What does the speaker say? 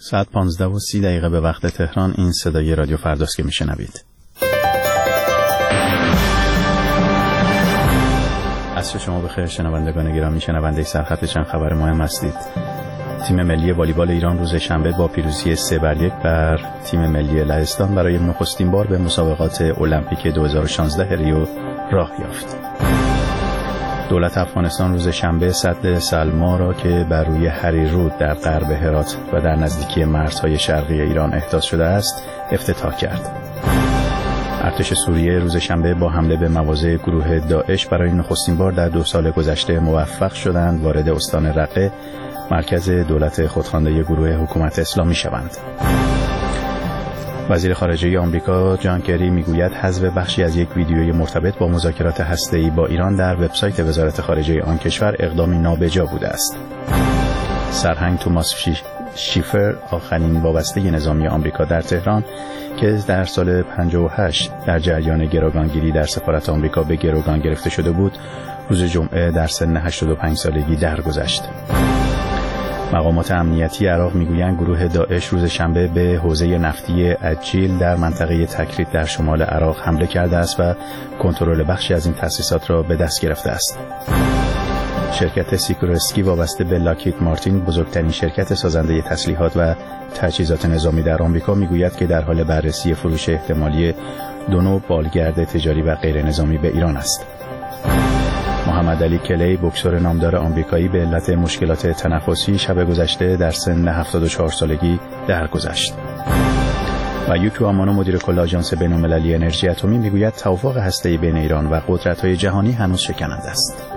ساعت 15:30 به وقت تهران. این صدای رادیو فرداست که میشنوید. عصر شما بخیر شنوندگان گرامی، شنونده سرخط چند خبر مهم هستید. تیم ملی والیبال ایران روز شنبه با پیروزی 3-1 بر تیم ملی لهستان برای نخستین بار به مسابقات المپیک 2016 ریو راه یافت. دولت افغانستان روز شنبه سد سلما را که بر روی هریرود در غرب هرات و در نزدیکی مرزهای شرقی ایران احداث شده است افتتاح کرد. ارتش سوریه روز شنبه با حمله به مواضع گروه داعش برای نخستین بار در 2 سال گذشته موفق شدند وارد استان رقه، مرکز دولت خودخوانده گروه حکومت اسلامی شوند. وزیر خارجه آمریکا جان کری میگوید حذف بخشی از یک ویدیوی مرتبط با مذاکرات هسته‌ای با ایران در وبسایت وزارت خارجه آن کشور اقدامی نابجا بوده است. سرهنگ توماس شیفر، آخرین وابسته نظامی آمریکا در تهران که در سال 58 در جریان گروگانگیری در سفارت آمریکا به گروگان گرفته شده بود، روز جمعه در سن 85 سالگی درگذشت. مقامات امنیتی عراق میگویند گروه داعش روز شنبه به حوزه نفتی عجیل در منطقه تکریت در شمال عراق حمله کرده است و کنترل بخشی از این تأسیسات را به دست گرفته است. شرکت سیکورسکی وابسته به لاکهید مارتین، بزرگترین شرکت سازنده تسلیحات و تجهیزات نظامی در آمریکا، میگوید که در حال بررسی فروش احتمالی 2 نوع بالگرد تجاری و غیر نظامی به ایران است. محمد علی کلی، بوکسور نامدار آمریکایی، به علت مشکلات تنفسی شب گذشته در سن 74 سالگی درگذشت. و یوکیو امانو، مدیر کل آژانس بین‌المللی انرژی اتمی، میگوید توافق هسته‌ای بین ایران و قدرت‌های جهانی هنوز شکننده است.